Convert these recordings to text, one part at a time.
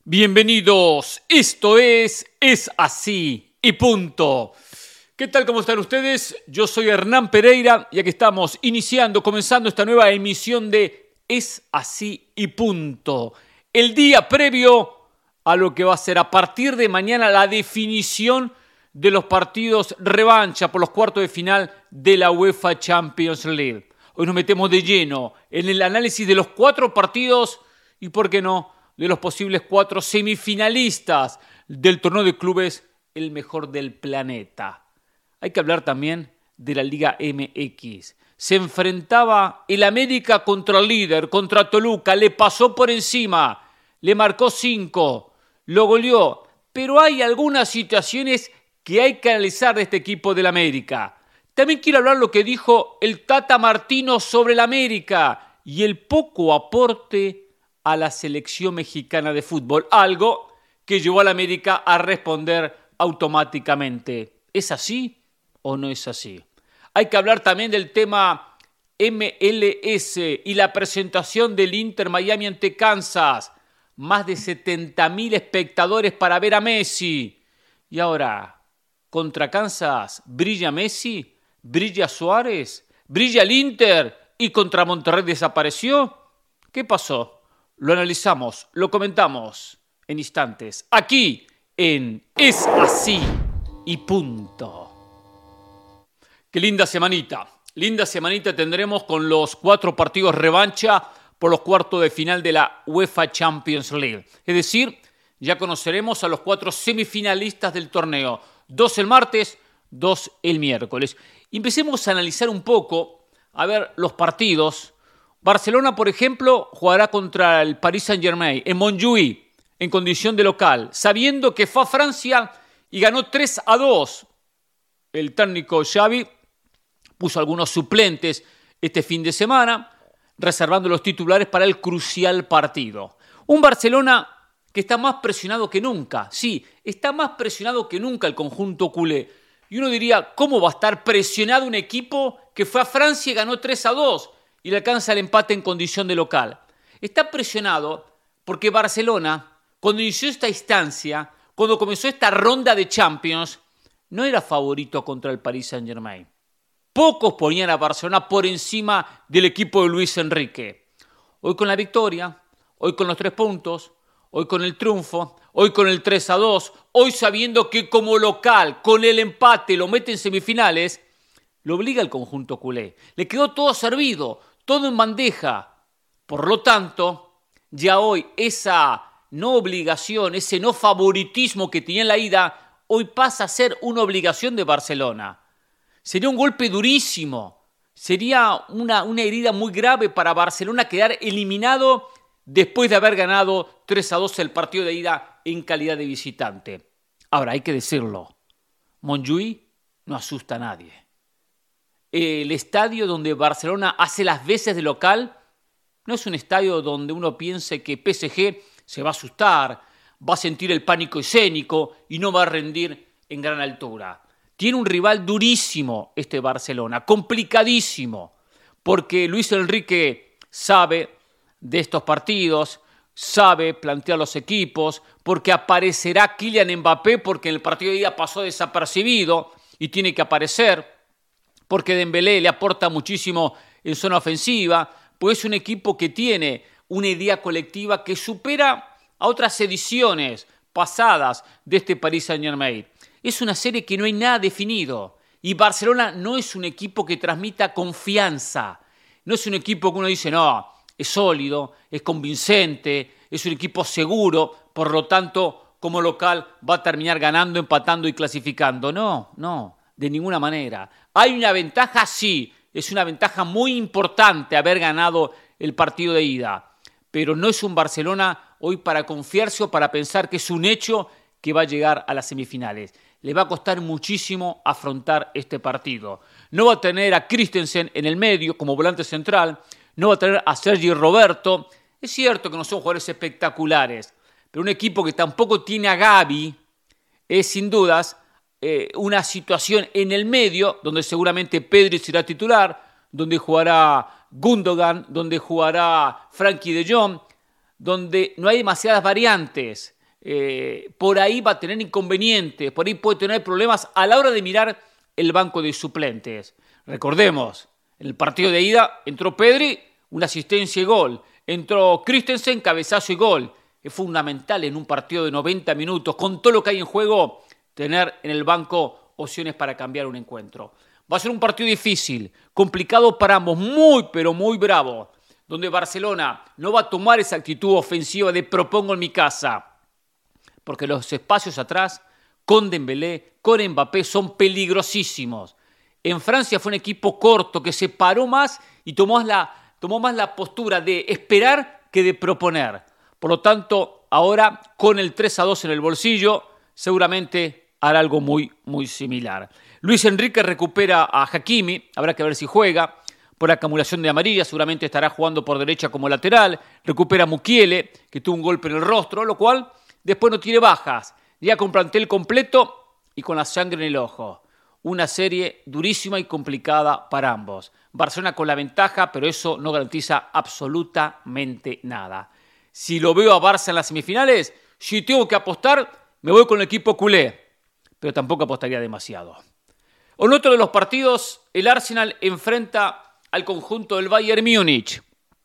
Bienvenidos, esto es Así y Punto. ¿Qué tal? ¿Cómo están ustedes? Yo soy Hernán Pereira y aquí estamos comenzando esta nueva emisión de Es Así y Punto. El día previo a lo que va a ser a partir de mañana la definición de los partidos revancha por los cuartos de final de la UEFA Champions League. Hoy nos metemos de lleno en el análisis de los 4 partidos y, ¿por qué no?, de los posibles 4 semifinalistas del torneo de clubes, el mejor del planeta. Hay que hablar también de la Liga MX. Se enfrentaba el América contra el líder, contra Toluca, le pasó por encima, le marcó 5, lo goleó. Pero hay algunas situaciones que hay que analizar de este equipo del América. También quiero hablar lo que dijo el Tata Martino sobre el América y el poco aporte a la selección mexicana de fútbol, algo que llevó a la América a responder automáticamente. ¿Es así o no es así? Hay que hablar también del tema MLS y la presentación del Inter Miami ante Kansas. Más de 70,000 espectadores para ver a Messi. Y ahora, contra Kansas, ¿brilla Messi? ¿Brilla Suárez? ¿Brilla el Inter? ¿Y contra Monterrey desapareció? ¿Qué pasó? Lo analizamos, lo comentamos en instantes, aquí en Es Así y Punto. Qué linda semanita tendremos con los 4 partidos revancha por los cuartos de final de la UEFA Champions League. Es decir, ya conoceremos a los 4 semifinalistas del torneo, 2 el martes, 2 el miércoles. Y empecemos a analizar un poco, a ver los partidos. Barcelona, por ejemplo, jugará contra el Paris Saint-Germain en Montjuïc, en condición de local, sabiendo que fue a Francia y ganó 3-2. El técnico Xavi puso algunos suplentes este fin de semana, reservando los titulares para el crucial partido. Un Barcelona que está más presionado que nunca. Sí, está más presionado que nunca el conjunto culé. Y uno diría, ¿cómo va a estar presionado un equipo que fue a Francia y ganó 3-2? Y le alcanza el empate en condición de local. Está presionado porque Barcelona, cuando inició esta instancia, cuando comenzó esta ronda de Champions, no era favorito contra el Paris Saint-Germain. Pocos ponían a Barcelona por encima del equipo de Luis Enrique. Hoy con la victoria, hoy con los 3 puntos, hoy con el triunfo, hoy con el 3-2, hoy sabiendo que como local, con el empate, lo mete en semifinales, lo obliga el conjunto culé. Le quedó todo servido, todo en bandeja. Por lo tanto, ya hoy esa no obligación, ese no favoritismo que tenía en la ida, hoy pasa a ser una obligación de Barcelona. Sería un golpe durísimo, sería una herida muy grave para Barcelona quedar eliminado después de haber ganado 3-2 el partido de ida en calidad de visitante. Ahora, hay que decirlo, Montjuïc no asusta a nadie. El estadio donde Barcelona hace las veces de local no es un estadio donde uno piense que PSG se va a asustar, va a sentir el pánico escénico y no va a rendir en gran altura. Tiene un rival durísimo este Barcelona, complicadísimo, porque Luis Enrique sabe de estos partidos, sabe plantear los equipos, porque aparecerá Kylian Mbappé, porque en el partido de ida pasó desapercibido y tiene que aparecer, porque Dembélé le aporta muchísimo en zona ofensiva, pues es un equipo que tiene una idea colectiva que supera a otras ediciones pasadas de este Paris Saint-Germain. Es una serie que no hay nada definido y Barcelona no es un equipo que transmita confianza, no es un equipo que uno dice, no, es sólido, es convincente, es un equipo seguro, por lo tanto, como local va a terminar ganando, empatando y clasificando. No, de ninguna manera. ¿Hay una ventaja? Sí, es una ventaja muy importante haber ganado el partido de ida, pero no es un Barcelona hoy para confiarse o para pensar que es un hecho que va a llegar a las semifinales. Le va a costar muchísimo afrontar este partido. No va a tener a Christensen en el medio como volante central, no va a tener a Sergi Roberto. Es cierto que no son jugadores espectaculares, pero un equipo que tampoco tiene a Gavi es sin dudas una situación en el medio donde seguramente Pedri será titular, donde jugará Gundogan, donde jugará Frenkie de Jong, donde no hay demasiadas variantes. Por ahí va a tener inconvenientes, por ahí puede tener problemas a la hora de mirar el banco de suplentes. Recordemos, en el partido de ida entró Pedri, una asistencia y gol. Entró Christensen, cabezazo y gol. Es fundamental en un partido de 90 minutos, con todo lo que hay en juego, tener en el banco opciones para cambiar un encuentro. Va a ser un partido difícil, complicado para ambos, muy pero muy bravo, donde Barcelona no va a tomar esa actitud ofensiva de propongo en mi casa, porque los espacios atrás, con Dembélé, con Mbappé, son peligrosísimos. En Francia fue un equipo corto que se paró más y tomó más la postura de esperar que de proponer. Por lo tanto, ahora con el 3-2 en el bolsillo, seguramente hará algo muy, muy similar. Luis Enrique recupera a Hakimi, habrá que ver si juega. Por acumulación de amarillas, seguramente estará jugando por derecha como lateral. Recupera a Mukiele, que tuvo un golpe en el rostro, lo cual después no tiene bajas. Ya con plantel completo y con la sangre en el ojo. Una serie durísima y complicada para ambos. Barcelona con la ventaja, pero eso no garantiza absolutamente nada. Si lo veo a Barça en las semifinales, si tengo que apostar, me voy con el equipo culé. Pero tampoco apostaría demasiado. En otro de los partidos, el Arsenal enfrenta al conjunto del Bayern Múnich.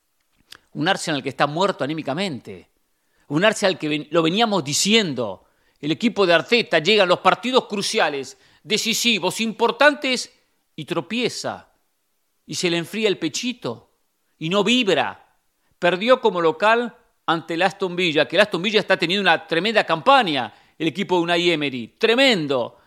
Un Arsenal que está muerto anímicamente. Un Arsenal que lo veníamos diciendo. El equipo de Arteta llega a los partidos cruciales, decisivos, importantes, y tropieza. Y se le enfría el pechito. Y no vibra. Perdió como local ante el Aston Villa, que el Aston Villa está teniendo una tremenda campaña. El equipo de Unai Emery, tremendo.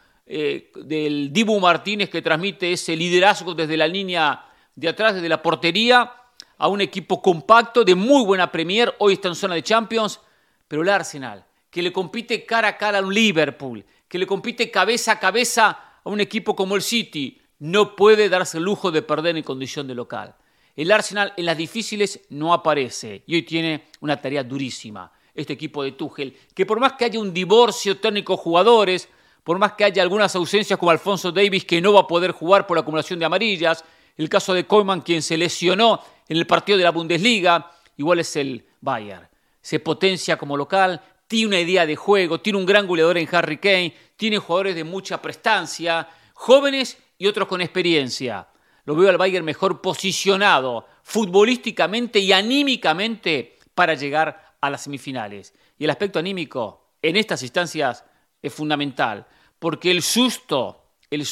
Del Dibu Martínez, que transmite ese liderazgo desde la línea de atrás, desde la portería, a un equipo compacto, de muy buena Premier. Hoy está en zona de Champions. Pero el Arsenal, que le compite cara a cara a un Liverpool, que le compite cabeza a cabeza a un equipo como el City, no puede darse el lujo de perder en condición de local. El Arsenal en las difíciles no aparece y hoy tiene una tarea durísima. Este equipo de Tuchel, que por más que haya un divorcio técnico-jugadores, por más que haya algunas ausencias como Alphonso Davies, que no va a poder jugar por la acumulación de amarillas, el caso de Koeman, quien se lesionó en el partido de la Bundesliga, igual es el Bayern. Se potencia como local, tiene una idea de juego, tiene un gran goleador en Harry Kane, tiene jugadores de mucha prestancia, jóvenes y otros con experiencia. Lo veo al Bayern mejor posicionado futbolísticamente y anímicamente para llegar a las semifinales. Y el aspecto anímico en estas instancias es fundamental, porque el susto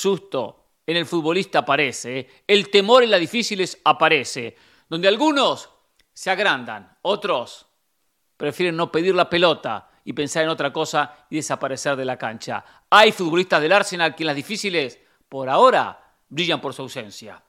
en el futbolista aparece, el temor en las difíciles aparece, donde algunos se agrandan, otros prefieren no pedir la pelota y pensar en otra cosa y desaparecer de la cancha. Hay futbolistas del Arsenal que en las difíciles, por ahora, brillan por su ausencia.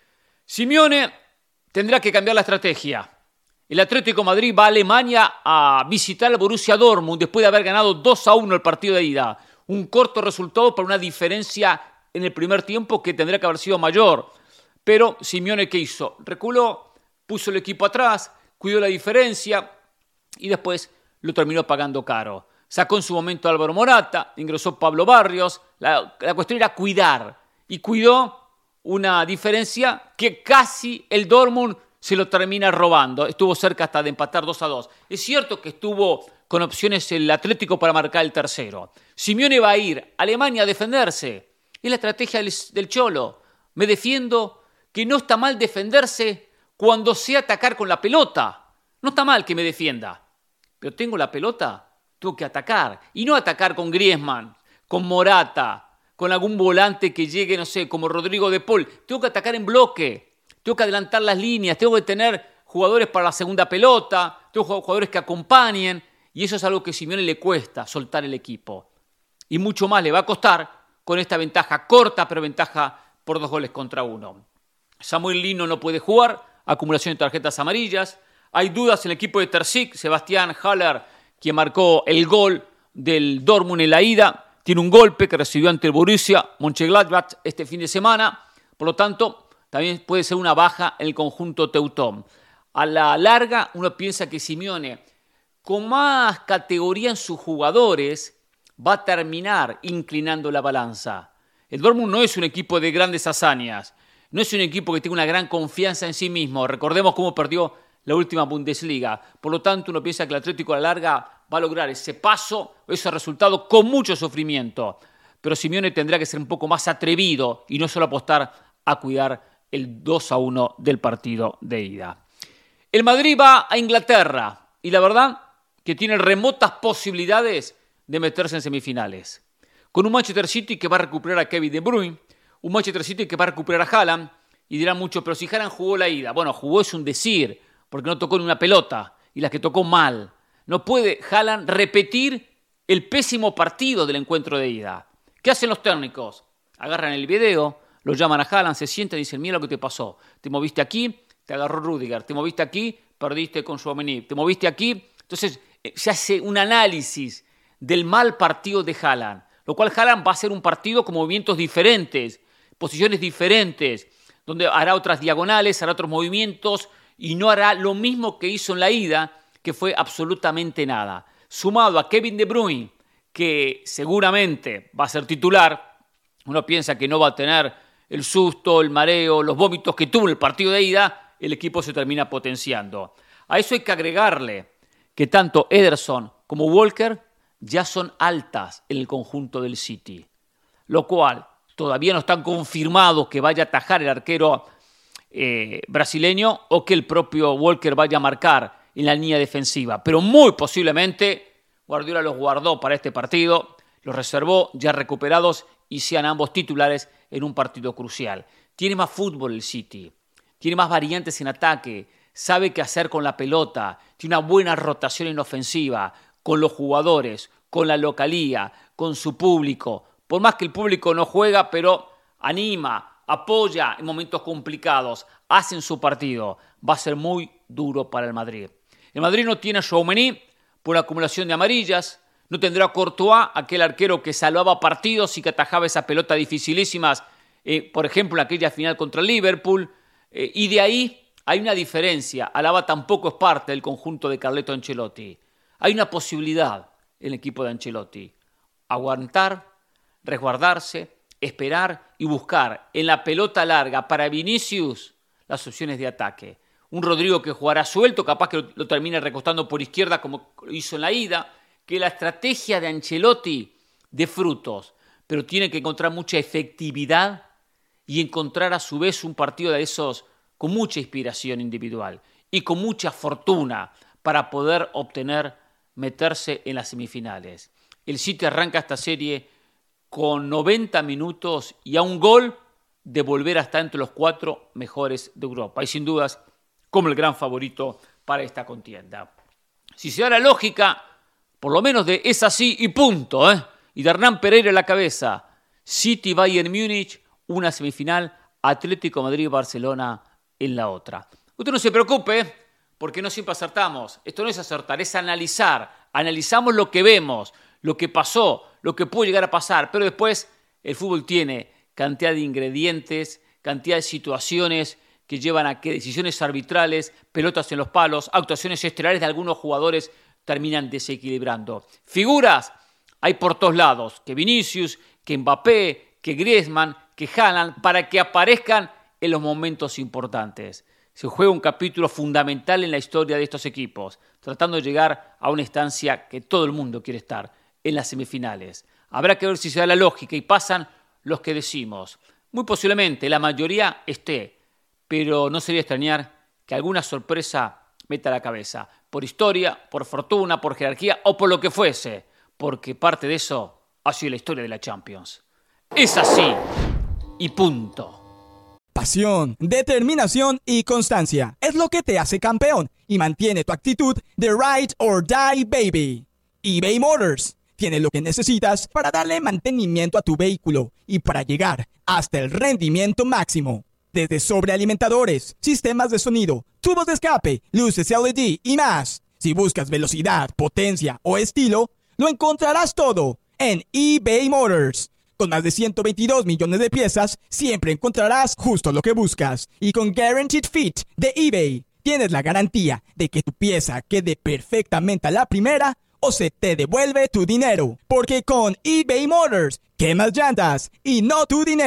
Simeone tendrá que cambiar la estrategia. El Atlético de Madrid va a Alemania a visitar al Borussia Dortmund después de haber ganado 2-1 el partido de ida. Un corto resultado para una diferencia en el primer tiempo que tendría que haber sido mayor. Pero Simeone, ¿qué hizo? Reculó, puso el equipo atrás, cuidó la diferencia y después lo terminó pagando caro. Sacó en su momento a Álvaro Morata, ingresó Pablo Barrios. La cuestión era cuidar. Y cuidó una diferencia que casi el Dortmund se lo termina robando. Estuvo cerca hasta de empatar 2-2. Es cierto que estuvo con opciones el Atlético para marcar el tercero. Simeone va a ir a Alemania a defenderse. Es la estrategia del Cholo. Me defiendo, que no está mal defenderse cuando sé atacar con la pelota. No está mal que me defienda. Pero tengo la pelota, tengo que atacar. Y no atacar con Griezmann, con Morata, con algún volante que llegue, no sé, como Rodrigo de Paul. Tengo que atacar en bloque. Tengo que adelantar las líneas. Tengo que tener jugadores para la segunda pelota. Tengo jugadores que acompañen. Y eso es algo que a Simeone le cuesta, soltar el equipo. Y mucho más le va a costar con esta ventaja corta, pero ventaja por 2-1. Samuel Lino no puede jugar. Acumulación de tarjetas amarillas. Hay dudas en el equipo de Terzic. Sebastián Haller, quien marcó el gol del Dortmund en la ida, tiene un golpe que recibió ante el Borussia Mönchengladbach este fin de semana. Por lo tanto, también puede ser una baja en el conjunto teutón. A la larga, uno piensa que Simeone, con más categoría en sus jugadores, va a terminar inclinando la balanza. El Dortmund no es un equipo de grandes hazañas. No es un equipo que tenga una gran confianza en sí mismo. Recordemos cómo perdió la última Bundesliga. Por lo tanto, uno piensa que el Atlético a la larga va a lograr ese paso, ese resultado con mucho sufrimiento. Pero Simeone tendrá que ser un poco más atrevido y no solo apostar a cuidar el 2-1 del partido de ida. El Madrid va a Inglaterra y la verdad que tiene remotas posibilidades de meterse en semifinales. Con un Manchester City que va a recuperar a Kevin De Bruyne, un Manchester City que va a recuperar a Haaland, y dirán mucho, pero si Haaland jugó la ida. Bueno, jugó es un decir, porque no tocó ni una pelota, y las que tocó mal. No puede Haaland repetir el pésimo partido del encuentro de ida. ¿Qué hacen los técnicos? Agarran el video, lo llaman a Haaland, se sientan y dicen, mira lo que te pasó. Te moviste aquí, te agarró Rüdiger. Te moviste aquí, perdiste con Tchouaméni. Te moviste aquí. Entonces, se hace un análisis del mal partido de Haaland, lo cual Haaland va a hacer un partido con movimientos diferentes, posiciones diferentes, donde hará otras diagonales, hará otros movimientos y no hará lo mismo que hizo en la ida, que fue absolutamente nada. Sumado a Kevin De Bruyne, que seguramente va a ser titular, uno piensa que no va a tener el susto, el mareo, los vómitos que tuvo en el partido de ida, el equipo se termina potenciando. A eso hay que agregarle que tanto Ederson como Walker ya son altas en el conjunto del City, lo cual todavía no están confirmados que vaya a atajar el arquero brasileño o que el propio Walker vaya a marcar en la línea defensiva. Pero muy posiblemente Guardiola los guardó para este partido, los reservó ya recuperados y sean ambos titulares en un partido crucial. Tiene más fútbol el City, tiene más variantes en ataque, sabe qué hacer con la pelota, tiene una buena rotación en ofensiva, con los jugadores, con la localía, con su público. Por más que el público no juega, pero anima, apoya en momentos complicados, hacen su partido. Va a ser muy duro para el Madrid. El Madrid no tiene a Tchouaméni por acumulación de amarillas, no tendrá a Courtois, aquel arquero que salvaba partidos y que atajaba esas pelotas dificilísimas, por ejemplo, en aquella final contra el Liverpool, y de ahí hay una diferencia. Alaba tampoco es parte del conjunto de Carleto Ancelotti. Hay una posibilidad en el equipo de Ancelotti: aguantar, resguardarse, esperar y buscar en la pelota larga para Vinicius las opciones de ataque. Un Rodrigo que jugará suelto, capaz que lo termine recostando por izquierda como lo hizo en la ida. Que la estrategia de Ancelotti dé frutos, pero tiene que encontrar mucha efectividad y encontrar a su vez un partido de esos con mucha inspiración individual y con mucha fortuna para poder meterse en las semifinales. El City arranca esta serie con 90 minutos y a un gol de volver a estar entre los 4 mejores de Europa. Y sin dudas, como el gran favorito para esta contienda. Si se da la lógica, por lo menos de es así y punto, y de Hernán Pereira en la cabeza, City, Bayern Múnich, una semifinal, Atlético Madrid-Barcelona en la otra. Usted no se preocupe, porque no siempre acertamos. Esto no es acertar, es analizar. Analizamos lo que vemos, lo que pasó, lo que puede llegar a pasar, pero después el fútbol tiene cantidad de ingredientes, cantidad de situaciones que llevan a que decisiones arbitrales, pelotas en los palos, actuaciones estelares de algunos jugadores terminan desequilibrando. Figuras hay por todos lados, que Vinicius, que Mbappé, que Griezmann, que Haaland, para que aparezcan en los momentos importantes. Se juega un capítulo fundamental en la historia de estos equipos, tratando de llegar a una instancia que todo el mundo quiere estar, en las semifinales. Habrá que ver si se da la lógica y pasan los que decimos. Muy posiblemente la mayoría esté, pero no sería extrañar que alguna sorpresa meta la cabeza, por historia, por fortuna, por jerarquía o por lo que fuese, porque parte de eso ha sido la historia de la Champions. Es así y punto. Pasión, determinación y constancia es lo que te hace campeón y mantiene tu actitud de ride or die, baby. eBay Motors tiene lo que necesitas para darle mantenimiento a tu vehículo y para llegar hasta el rendimiento máximo. Desde sobrealimentadores, sistemas de sonido, tubos de escape, luces LED y más. Si buscas velocidad, potencia o estilo, lo encontrarás todo en eBay Motors. Con más de 122 millones de piezas, siempre encontrarás justo lo que buscas. Y con Guaranteed Fit de eBay, tienes la garantía de que tu pieza quede perfectamente a la primera o se te devuelve tu dinero. Porque con eBay Motors, quemas llantas y no tu dinero.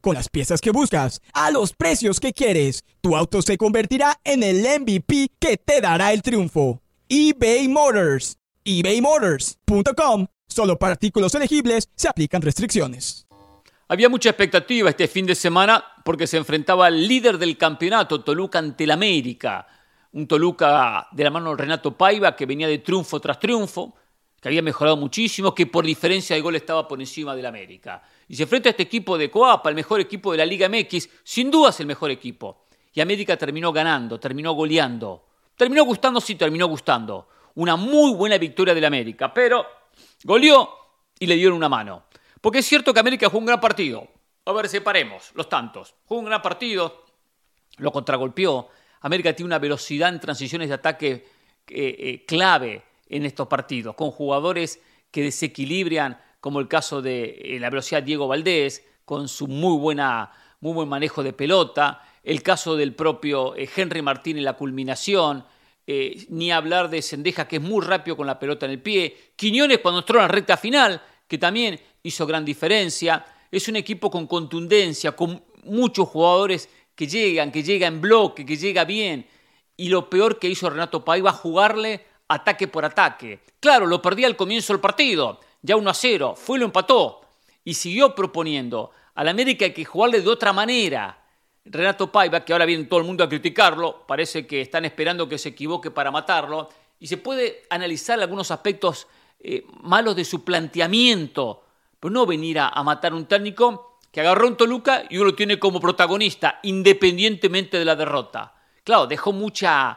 Con las piezas que buscas, a los precios que quieres, tu auto se convertirá en el MVP que te dará el triunfo. eBay Motors. ebaymotors.com. Solo para artículos elegibles se aplican restricciones. Había mucha expectativa este fin de semana porque se enfrentaba al líder del campeonato, Toluca, ante el América. Un Toluca de la mano de Renato Paiva que venía de triunfo tras triunfo, que había mejorado muchísimo, que por diferencia de gol estaba por encima del América. Y se enfrenta a este equipo de Coapa, el mejor equipo de la Liga MX, sin duda es el mejor equipo. Y América terminó ganando, terminó goleando. Terminó gustando, sí, terminó gustando. Una muy buena victoria del América, pero goleó y le dieron una mano. Porque es cierto que América jugó un gran partido. A ver, separemos los tantos. Jugó un gran partido, lo contragolpeó. América tiene una velocidad en transiciones de ataque clave en estos partidos, con jugadores que desequilibran, como el caso de la velocidad de Diego Valdés, con su muy buen manejo de pelota, el caso del propio Henry Martín en la culminación, ni hablar de Cendejas, que es muy rápido con la pelota en el pie, Quiñones cuando entró en la recta final, que también hizo gran diferencia. Es un equipo con contundencia, con muchos jugadores que llega en bloque, que llega bien, y lo peor que hizo Renato Paiva, jugarle ataque por ataque. Claro, lo perdía al comienzo del partido, ya 1-0, fue y lo empató, y siguió proponiendo. Al América hay que jugarle de otra manera. Renato Paiva, que ahora viene todo el mundo a criticarlo, parece que están esperando que se equivoque para matarlo, y se puede analizar algunos aspectos malos de su planteamiento, pero no venir a matar a un técnico que agarró un Toluca y uno lo tiene como protagonista, independientemente de la derrota. Claro, dejó mucha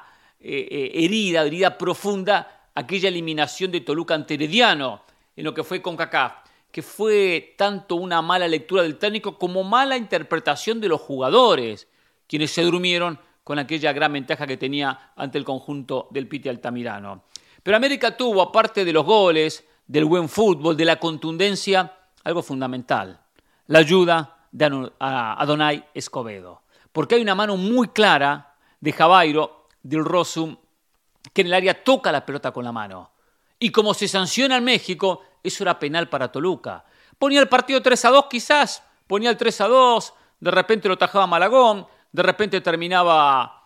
herida profunda aquella eliminación de Toluca ante Herediano en lo que fue CONCACAF, que fue tanto una mala lectura del técnico como mala interpretación de los jugadores, quienes se durmieron con aquella gran ventaja que tenía ante el conjunto del Piti Altamirano. Pero América tuvo, aparte de los goles, del buen fútbol, de la contundencia, algo fundamental: la ayuda de Adonai Escobedo. Porque hay una mano muy clara de Javairo, del Rosum, que en el área toca la pelota con la mano. Y como se sanciona en México, eso era penal para Toluca. Ponía el partido 3-2 quizás, ponía el 3-2, de repente lo tajaba Malagón, de repente terminaba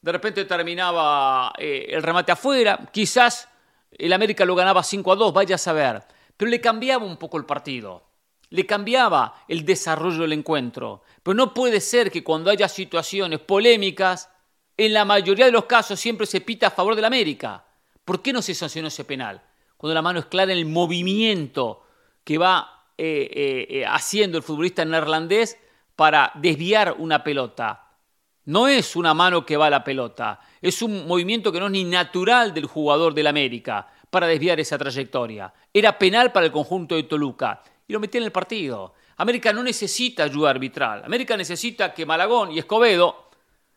el remate afuera, quizás el América lo ganaba 5-2, vaya a saber. Pero le cambiaba un poco el partido, le cambiaba el desarrollo del encuentro. Pero no puede ser que cuando haya situaciones polémicas, en la mayoría de los casos siempre se pita a favor del América. ¿Por qué no se sancionó ese penal? Cuando la mano es clara en el movimiento que va haciendo el futbolista neerlandés para desviar una pelota. No es una mano que va a la pelota, es un movimiento que no es ni natural del jugador del América para desviar esa trayectoria. Era penal para el conjunto de Toluca y lo metía en el partido. América no necesita ayuda arbitral. América necesita que Malagón y Escobedo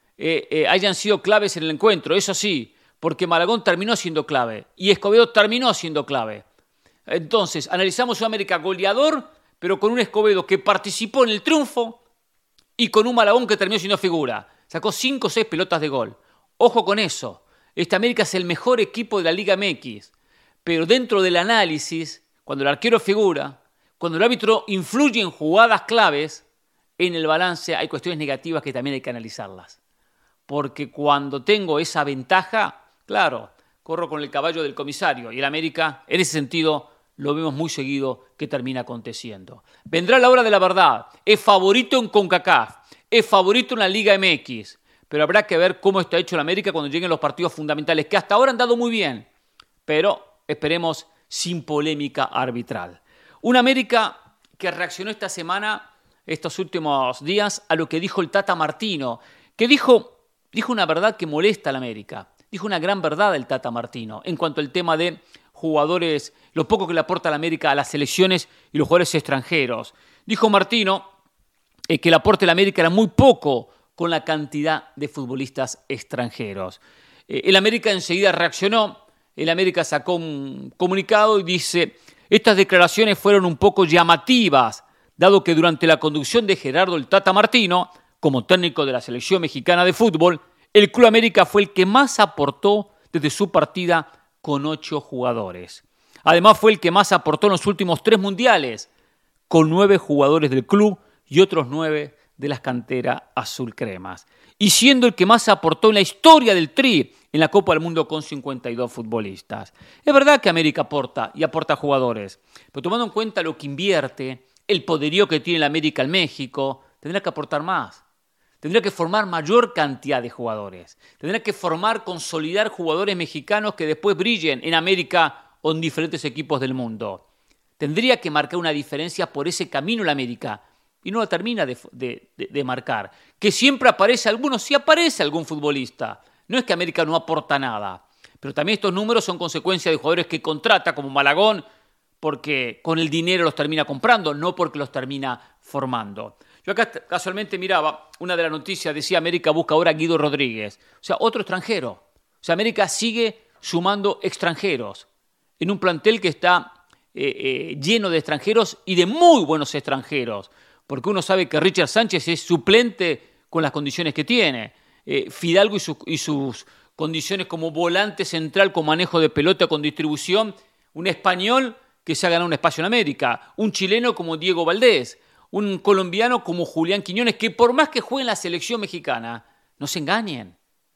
hayan sido claves en el encuentro, eso sí, porque Malagón terminó siendo clave y Escobedo terminó siendo clave. Entonces, analizamos un América goleador, pero con un Escobedo que participó en el triunfo y con un Malagón que terminó siendo figura. Sacó 5 o 6 pelotas de gol. Ojo con eso. Este América es el mejor equipo de la Liga MX. Pero dentro del análisis, cuando el arquero figura, cuando el árbitro influye en jugadas claves, en el balance hay cuestiones negativas que también hay que analizarlas. Porque cuando tengo esa ventaja, claro, corro con el caballo del comisario. Y el América, en ese sentido, lo vemos muy seguido que termina aconteciendo. Vendrá la hora de la verdad. Es favorito en CONCACAF. Es favorito en la Liga MX. Pero habrá que ver cómo está hecho el América cuando lleguen los partidos fundamentales, que hasta ahora han dado muy bien. Pero esperemos sin polémica arbitral. Un América que reaccionó esta semana, estos últimos días, a lo que dijo el Tata Martino, que dijo una verdad que molesta al América. Dijo una gran verdad el Tata Martino en cuanto al tema de jugadores, lo poco que le aporta la América a las selecciones y los jugadores extranjeros. Dijo Martino que el aporte de la América era muy poco con la cantidad de futbolistas extranjeros. El América enseguida reaccionó, el América sacó un comunicado y dice: estas declaraciones fueron un poco llamativas, dado que durante la conducción de Gerardo el Tata Martino, como técnico de la selección mexicana de fútbol, el Club América fue el que más aportó desde su partida con 8 jugadores. Además fue el que más aportó en los últimos 3 mundiales, con 9 jugadores del club y otros 9 de las canteras azul cremas. Y siendo el que más aportó en la historia del Tri en la Copa del Mundo con 52 futbolistas. Es verdad que América aporta y aporta jugadores, pero tomando en cuenta lo que invierte, el poderío que tiene la América en México, tendrá que aportar más. Tendrá que formar mayor cantidad de jugadores. Tendrá que consolidar jugadores mexicanos que después brillen en América o en diferentes equipos del mundo. Tendría que marcar una diferencia por ese camino la América. Y no la termina de marcar. Que siempre aparece alguno, sí aparece algún futbolista. No es que América no aporta nada. Pero también estos números son consecuencia de jugadores que contrata, como Malagón, porque con el dinero los termina comprando, no porque los termina formando. Yo acá casualmente miraba, una de las noticias decía América busca ahora a Guido Rodríguez. O sea, otro extranjero. O sea, América sigue sumando extranjeros en un plantel que está lleno de extranjeros y de muy buenos extranjeros. Porque uno sabe que Richard Sánchez es suplente con las condiciones que tiene. Fidalgo y sus condiciones como volante central, con manejo de pelota, con distribución. Un español que se ha ganado un espacio en América. Un chileno como Diego Valdés. Un colombiano como Julián Quiñones, que por más que juegue en la selección mexicana, no se engañen,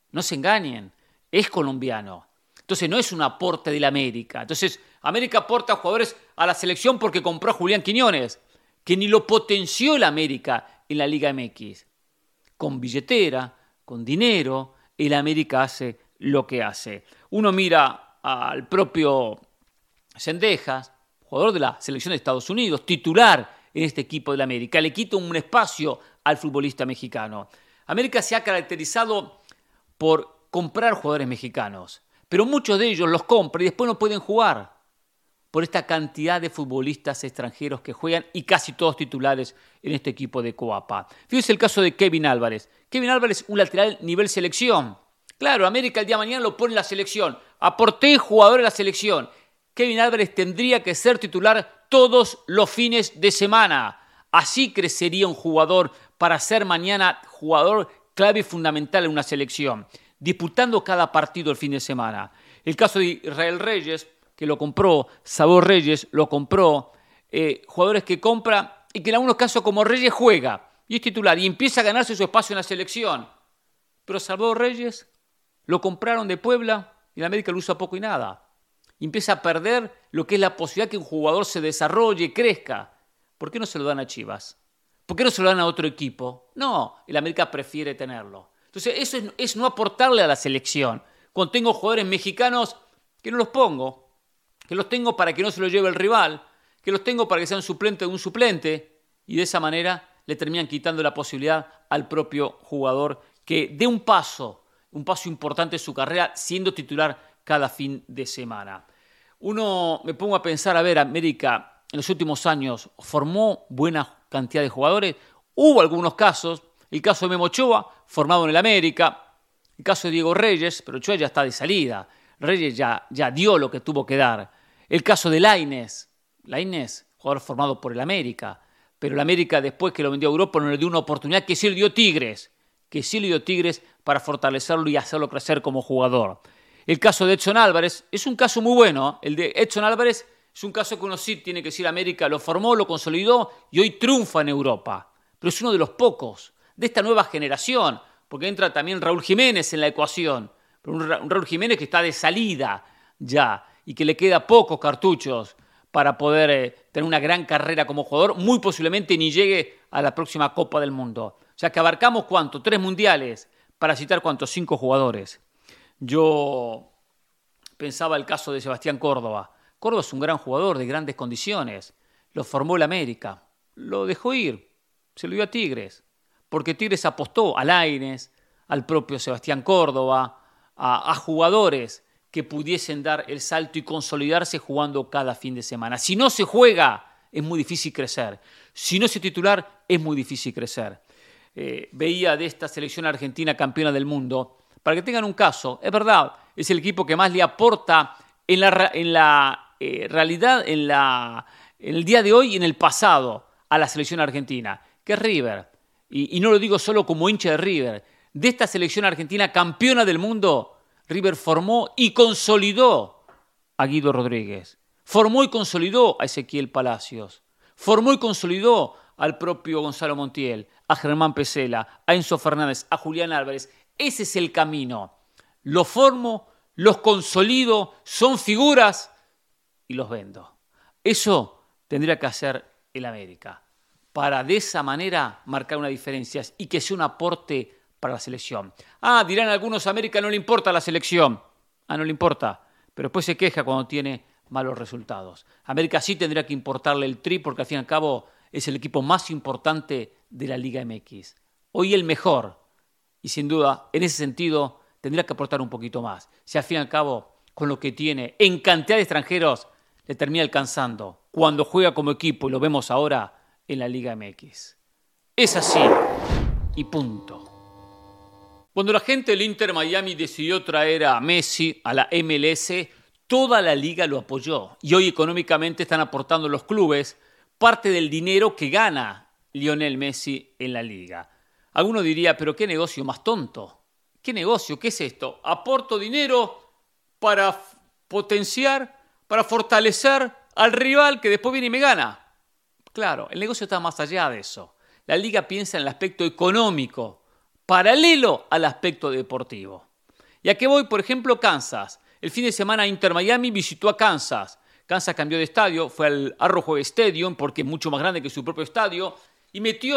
es colombiano. Entonces no es un aporte de la América. Entonces América aporta jugadores a la selección porque compró a Julián Quiñones, que ni lo potenció el América en la Liga MX. Con billetera, con dinero, el América hace lo que hace. Uno mira al propio Cendejas, jugador de la selección de Estados Unidos, titular en este equipo del América. Le quita un espacio al futbolista mexicano. América se ha caracterizado por comprar jugadores mexicanos, pero muchos de ellos los compra y después no pueden jugar por esta cantidad de futbolistas extranjeros que juegan y casi todos titulares en este equipo de Coapa. Fíjese el caso de Kevin Álvarez. Kevin Álvarez, un lateral nivel selección. Claro, América el día de mañana lo pone en la selección. Aporté jugador en la selección. Kevin Álvarez tendría que ser titular todos los fines de semana. Así crecería un jugador para ser mañana jugador clave y fundamental en una selección, disputando cada partido el fin de semana. El caso de Israel Reyes, que lo compró, Sabor Reyes lo compró, jugadores que compra y que en algunos casos como Reyes juega y es titular y empieza a ganarse su espacio en la selección. Pero Sabor Reyes lo compraron de Puebla y en América lo usa poco y nada. Y empieza a perder lo que es la posibilidad que un jugador se desarrolle, crezca. ¿Por qué no se lo dan a Chivas? ¿Por qué no se lo dan a otro equipo? No, el América prefiere tenerlo. Entonces eso es no aportarle a la selección. Cuando tengo jugadores mexicanos que no los pongo, que los tengo para que no se los lleve el rival, que los tengo para que sean suplente de un suplente, y de esa manera le terminan quitando la posibilidad al propio jugador que dé un paso importante en su carrera siendo titular cada fin de semana. Me pongo a pensar, América en los últimos años formó buena cantidad de jugadores. Hubo algunos casos, el caso de Memo Ochoa, formado en el América, el caso de Diego Reyes, pero Ochoa ya está de salida. Reyes ya dio lo que tuvo que dar. El caso de Lainez, jugador formado por el América, pero el América después que lo vendió a Europa no le dio una oportunidad que sí le dio Tigres, para fortalecerlo y hacerlo crecer como jugador. El caso de Edson Álvarez es un caso muy bueno. El de Edson Álvarez es un caso que uno sí tiene que decir América lo formó, lo consolidó y hoy triunfa en Europa. Pero es uno de los pocos de esta nueva generación, porque entra también Raúl Jiménez en la ecuación. Pero un Raúl Jiménez que está de salida ya y que le queda pocos cartuchos para poder tener una gran carrera como jugador. Muy posiblemente ni llegue a la próxima Copa del Mundo. O sea que abarcamos ¿cuánto? 3 mundiales para citar ¿cuántos? 5 jugadores. Yo pensaba el caso de Sebastián Córdoba. Córdoba es un gran jugador de grandes condiciones. Lo formó el América. Lo dejó ir. Se lo dio a Tigres. Porque Tigres apostó a Lainez, al propio Sebastián Córdoba, a jugadores que pudiesen dar el salto y consolidarse jugando cada fin de semana. Si no se juega, es muy difícil crecer. Si no se titular, es muy difícil crecer. Veía de esta selección argentina campeona del mundo. Para que tengan un caso, es verdad, es el equipo que más le aporta en la realidad, en el día de hoy y en el pasado a la selección argentina, que es River. Y no lo digo solo como hincha de River. De esta selección argentina campeona del mundo, River formó y consolidó a Guido Rodríguez. Formó y consolidó a Ezequiel Palacios. Formó y consolidó al propio Gonzalo Montiel, a Germán Pesela, a Enzo Fernández, a Julián Álvarez. Ese es el camino. Los formo, los consolido, son figuras y los vendo. Eso tendría que hacer el América para de esa manera marcar una diferencia y que sea un aporte para la selección. Dirán algunos, a América no le importa la selección. No le importa, pero después se queja cuando tiene malos resultados. A América sí tendría que importarle el tri porque al fin y al cabo es el equipo más importante de la Liga MX. Hoy el mejor y sin duda en ese sentido tendría que aportar un poquito más. Si al fin y al cabo con lo que tiene en cantidad de extranjeros le termina alcanzando cuando juega como equipo y lo vemos ahora en la Liga MX. Es así y punto. Cuando la gente del Inter Miami decidió traer a Messi a la MLS, toda la liga lo apoyó y hoy económicamente están aportando los clubes parte del dinero que gana Lionel Messi en la liga. Alguno diría, pero qué negocio más tonto. ¿Qué negocio? ¿Qué es esto? Aporto dinero para potenciar, para fortalecer al rival que después viene y me gana. Claro, el negocio está más allá de eso. La liga piensa en el aspecto económico, paralelo al aspecto deportivo. ¿Y a qué voy? Por ejemplo, Kansas. El fin de semana Inter Miami visitó a Kansas. Kansas cambió de estadio, fue al Arrowhead Stadium porque es mucho más grande que su propio estadio y metió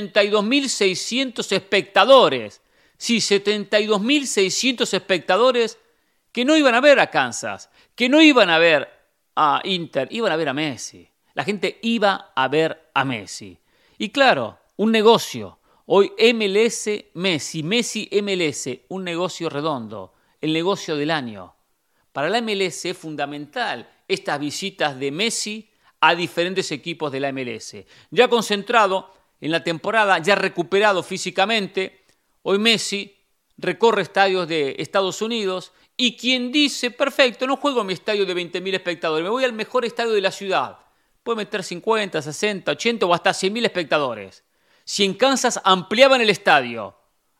72.600 espectadores. Sí, 72.600 espectadores que no iban a ver a Kansas, que no iban a ver a Inter, iban a ver a Messi. La gente iba a ver a Messi. Y claro, un negocio. Hoy MLS Messi, Messi MLS, un negocio redondo, el negocio del año. Para la MLS es fundamental estas visitas de Messi a diferentes equipos de la MLS. Ya concentrado en la temporada, ya recuperado físicamente, hoy Messi recorre estadios de Estados Unidos y quien dice, perfecto, no juego en mi estadio de 20.000 espectadores, me voy al mejor estadio de la ciudad. Puede meter 50, 60, 80 o hasta 100.000 espectadores. Si en Kansas ampliaban el estadio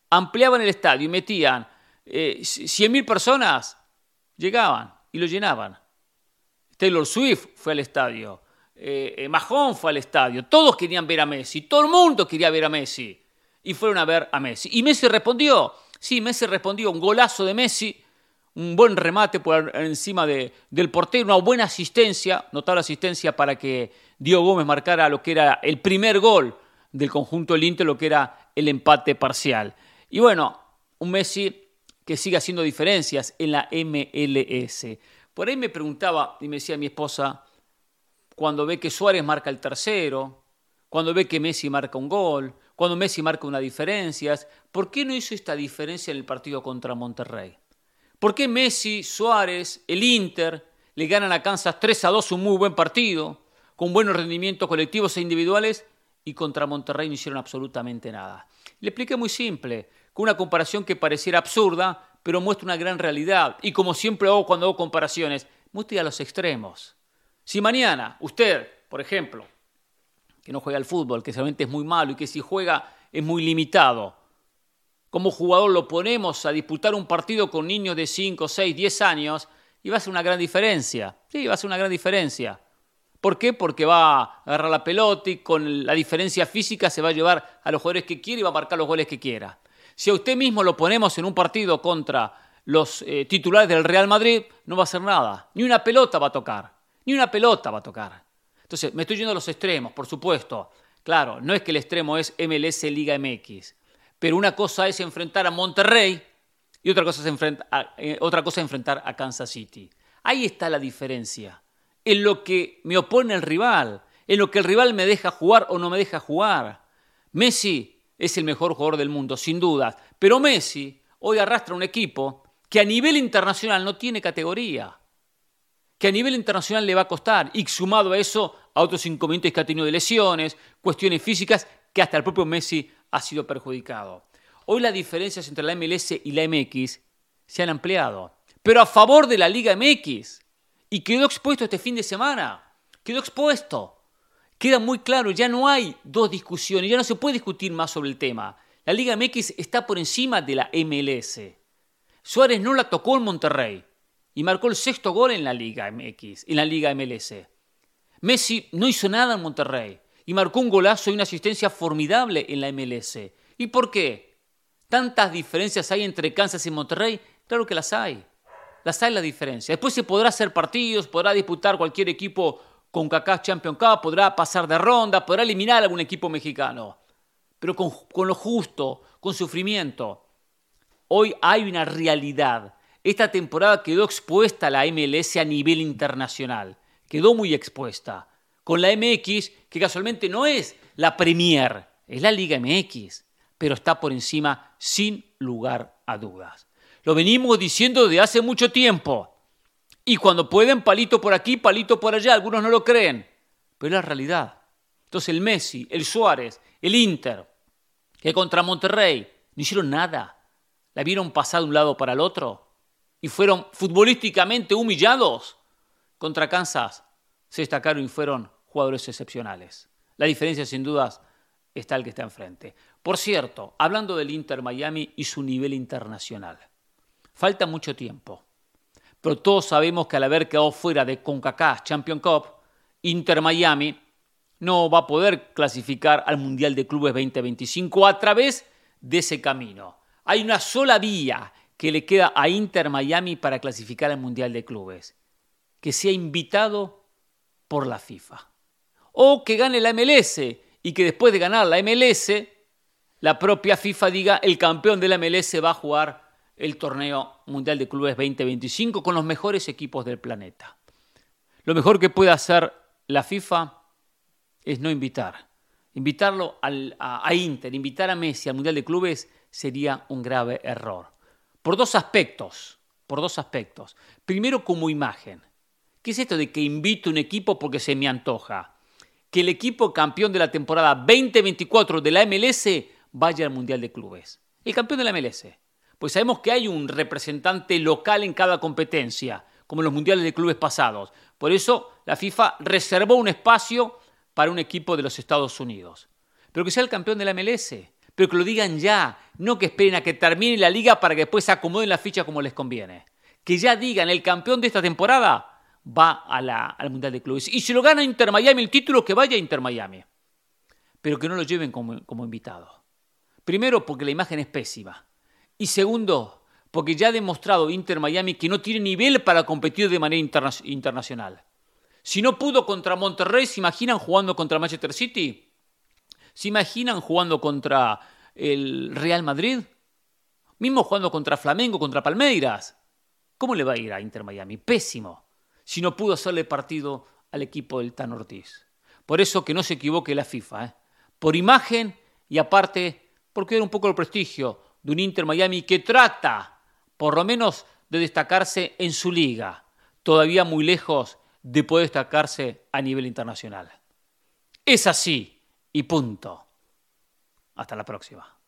y metían 100.000 personas, llegaban y lo llenaban. Taylor Swift fue al estadio, Mahomes fue al estadio, todos querían ver a Messi, todo el mundo quería ver a Messi y fueron a ver a Messi. Y Messi respondió, un golazo de Messi, un buen remate por encima del portero, una buena asistencia, notable asistencia para que Diego Gómez marcara lo que era el primer gol del conjunto del Inter, lo que era el empate parcial. Y bueno, un Messi que sigue haciendo diferencias en la MLS. Por ahí me preguntaba y me decía mi esposa, cuando ve que Suárez marca el tercero, cuando ve que Messi marca un gol, cuando Messi marca una diferencia, ¿por qué no hizo esta diferencia en el partido contra Monterrey? ¿Por qué Messi, Suárez, el Inter le ganan a Kansas 3-2 un muy buen partido, con buenos rendimientos colectivos e individuales, y contra Monterrey no hicieron absolutamente nada? Le expliqué muy simple, con una comparación que pareciera absurda, pero muestra una gran realidad. Y como siempre hago cuando hago comparaciones, muestre a los extremos. Si mañana usted, por ejemplo, que no juega al fútbol, que realmente es muy malo y que si juega es muy limitado, como jugador lo ponemos a disputar un partido con niños de 5, 6, 10 años y va a ser una gran diferencia. Sí, va a ser una gran diferencia. ¿Por qué? Porque va a agarrar la pelota y con la diferencia física se va a llevar a los jugadores que quiere y va a marcar los goles que quiera. Si a usted mismo lo ponemos en un partido contra los titulares del Real Madrid, no va a hacer nada. Ni una pelota va a tocar. Entonces, me estoy yendo a los extremos, por supuesto. Claro, no es que el extremo es MLS Liga MX. Pero una cosa es enfrentar a Monterrey y otra cosa es enfrentar a Kansas City. Ahí está la diferencia. En lo que me opone el rival, en lo que el rival me deja jugar o no me deja jugar. Messi es el mejor jugador del mundo, sin duda. Pero Messi hoy arrastra un equipo que a nivel internacional no tiene categoría. Que a nivel internacional le va a costar. Y sumado a eso, a otros inconvenientes que ha tenido de lesiones, cuestiones físicas, que hasta el propio Messi ha sido perjudicado. Hoy las diferencias entre la MLS y la MX se han ampliado, pero a favor de la Liga MX. Y quedó expuesto este fin de semana. Quedó expuesto. Queda muy claro, ya no hay dos discusiones, ya no se puede discutir más sobre el tema. La Liga MX está por encima de la MLS. Suárez no la tocó en Monterrey y marcó el 6º gol en la Liga MX, en la Liga MLS. Messi no hizo nada en Monterrey y marcó un golazo y una asistencia formidable en la MLS. ¿Y por qué? ¿Tantas diferencias hay entre Kansas y Monterrey? Claro que las hay. Las hay la diferencia. Después se podrá hacer partidos, podrá disputar cualquier equipo con CONCACAF Champions Cup, podrá pasar de ronda, podrá eliminar a algún equipo mexicano. Pero con lo justo, con sufrimiento. Hoy hay una realidad. Esta temporada quedó expuesta la MLS a nivel internacional. Quedó muy expuesta. Con la MX, que casualmente no es la Premier, es la Liga MX, pero está por encima sin lugar a dudas. Lo venimos diciendo desde hace mucho tiempo. Y cuando pueden, palito por aquí, palito por allá, algunos no lo creen, pero es la realidad. Entonces el Messi, el Suárez, el Inter, que contra Monterrey no hicieron nada. La vieron pasar de un lado para el otro y fueron futbolísticamente humillados. Contra Kansas se destacaron y fueron jugadores excepcionales. La diferencia, sin dudas, está el que está enfrente. Por cierto, hablando del Inter Miami y su nivel internacional, falta mucho tiempo, pero todos sabemos que al haber quedado fuera de CONCACAF Champions Cup, Inter Miami no va a poder clasificar al Mundial de Clubes 2025 a través de ese camino. Hay una sola vía que le queda a Inter Miami para clasificar al Mundial de Clubes, que sea invitado por la FIFA. O que gane la MLS y que después de ganar la MLS, la propia FIFA diga el campeón de la MLS va a jugar el torneo Mundial de Clubes 2025 con los mejores equipos del planeta. Lo mejor que puede hacer la FIFA es no invitarlo a Inter, invitar a Messi al Mundial de Clubes sería un grave error. Por dos aspectos. Primero, como imagen. ¿Qué es esto de que invito un equipo porque se me antoja? Que el equipo campeón de la temporada 2024 de la MLS vaya al Mundial de Clubes. El campeón de la MLS. Pues sabemos que hay un representante local en cada competencia, como en los Mundiales de Clubes pasados. Por eso la FIFA reservó un espacio para un equipo de los Estados Unidos. Pero que sea el campeón de la MLS. Pero que lo digan ya, no que esperen a que termine la liga para que después se acomoden la ficha como les conviene. Que ya digan, el campeón de esta temporada va al Mundial de Clubes. Y si lo gana Inter Miami el título, que vaya a Inter Miami. Pero que no lo lleven como invitado. Primero, porque la imagen es pésima. Y segundo, porque ya ha demostrado Inter Miami que no tiene nivel para competir de manera internacional. Si no pudo contra Monterrey, ¿se imaginan jugando contra Manchester City? ¿Se imaginan jugando contra el Real Madrid? Mismo jugando contra Flamengo, contra Palmeiras. ¿Cómo le va a ir a Inter Miami? Pésimo. Si no pudo hacerle partido al equipo del Tan Ortiz. Por eso que no se equivoque la FIFA. Por imagen y aparte por cuidar un poco el prestigio de un Inter Miami que trata, por lo menos, de destacarse en su liga. Todavía muy lejos de poder destacarse a nivel internacional. Es así. Y punto. Hasta la próxima.